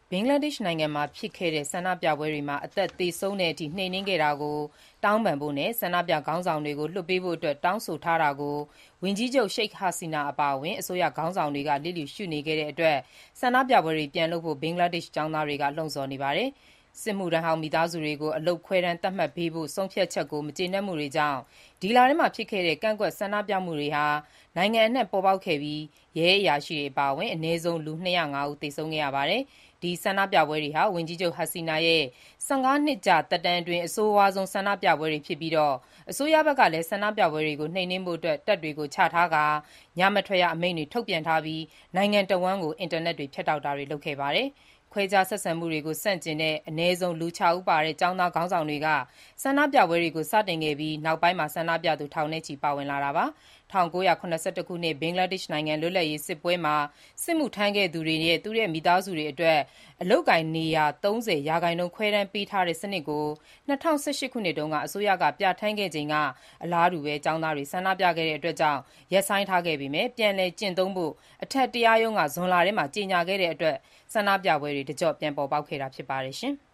ဘင်္ဂလားဒေ့ရှ်နိုင်ငံမှာဖြစ်ခဲ့တဲ့ဆန္ဒပြပွဲတွေမှာအသက်သေဆုံးတဲ့အထိနှိမ်နင်းခဲ့တာကိုတောင်းပန်ဖို့နဲ့ဆန္ဒပြခေါင်းဆောင်တွေကိုလွှတ်ပေးဖို့တောင်းဆိုထားတာကိုဝန်ကြီးချုပ်ရှိတ်ဟာစီနာအပါအဝင်အစိုးရခေါင်းဆောင်တွေကလျစ်လျူရှုနေခဲ့တဲ့အတွက်ဆန္ဒပြပွဲတွေပြန်လုပ်ဖို့ဘင်္ဂလားဒေ့ရှ်ကျောင်းသားတွေကလှုံ့ဆော်နေပါတယ်။စစ်မှုထမ်းဟောင်းမိသားစုတွေကိုအလုပ်ခွဲတမ်းသတ်မှတ်ပေးဖို့ဆုံးဖြတ်ချက်ကိုမကျေနပ်မှုတွေကြောင့်ဒီလထဲမှာဖြစ်ခဲ့တဲ့ကန့်ကွက်ဆန္ဒပြမှုတွေဟာနိုင်ငံအနှံ့ပေါ်ပေါက်ခဲ့ပြီးရဲအရာရှိတွေအပါအဝင်အနည်းဆုံးလူ205ဦးသေဆုံးခဲ့ရပါတယ်။ဒီဆန္ဒပြပွဲတွေဟာဝန်ကြီးချုပ်ဟာစီနာရဲ့15နှစ်ကြာသက်တမ်းအတွင်းအဆိုးဝါးဆုံးဆန္ဒပြပွဲတွေဖြစ်ပြီးအစိုးရဘက်ကလည်းဆန္ဒပြပွဲတွေကိုနှိမ်နင်းဖို့တပ်တွေကိုချထားကာညမထွက်ရအမိန့်တွေထုတ်ပြန်ထားပြီးနိုင်ငံတဝန်းကိုအင်တာနက်တွေဖြတ်တောက်တာတွေလုပ်ခဲ့ပါတယ်။ခွဲခြားဆက်ဆံမှုတွေကိုဆန့်ကျင်တဲ့အနည်းဆုံးလူ6ဦးပါတဲ့ကျောင်းသားခေါင်းဆောင်တွေကဆန္ဒပြပွဲတွေကိုစတင်ခဲ့ပြီးနောက်ပိုင်းမှာဆန္ဒပြသူထောင်နဲ့ချီပါဝင်လာတာပါ။1981ခုနှစ်ဘင်္ဂလားဒေ့ရှ်နိုင်ငံလွတ်လပ်ရေးစစ်ပွဲမှာစစ်မှုထမ်းခဲ့သူတွေရဲ့သူတို့မိသားစုတွေအတွက်အလုပ်ကိုင်နေရာ30ရာခိုင်နှုန်းခွဲတမ်းပေးထားတဲ့စနစ်ကို2018ခုနှစ်တုန်းကအစိုးရကပြဋ္ဌာန်းခဲ့ချိန်ကအလားတူကျောင်းသားတွေဆန္ဒပြခဲ့တဲ့အတွက်ကြောင့်ရပ်ဆိုင်းထားခဲ့ပေမဲ့ပြန်လည်ကျင့်သုံးဖို့အထက်တရားရုံးကဇွန်လထဲမှာကြေညာခဲ့တဲ့အတွက်ဆန္ဒပြပွဲတွေတကျော့ပြန်ပေါ်ပေါက်ခဲ့တာဖြစ်ပါတယ်။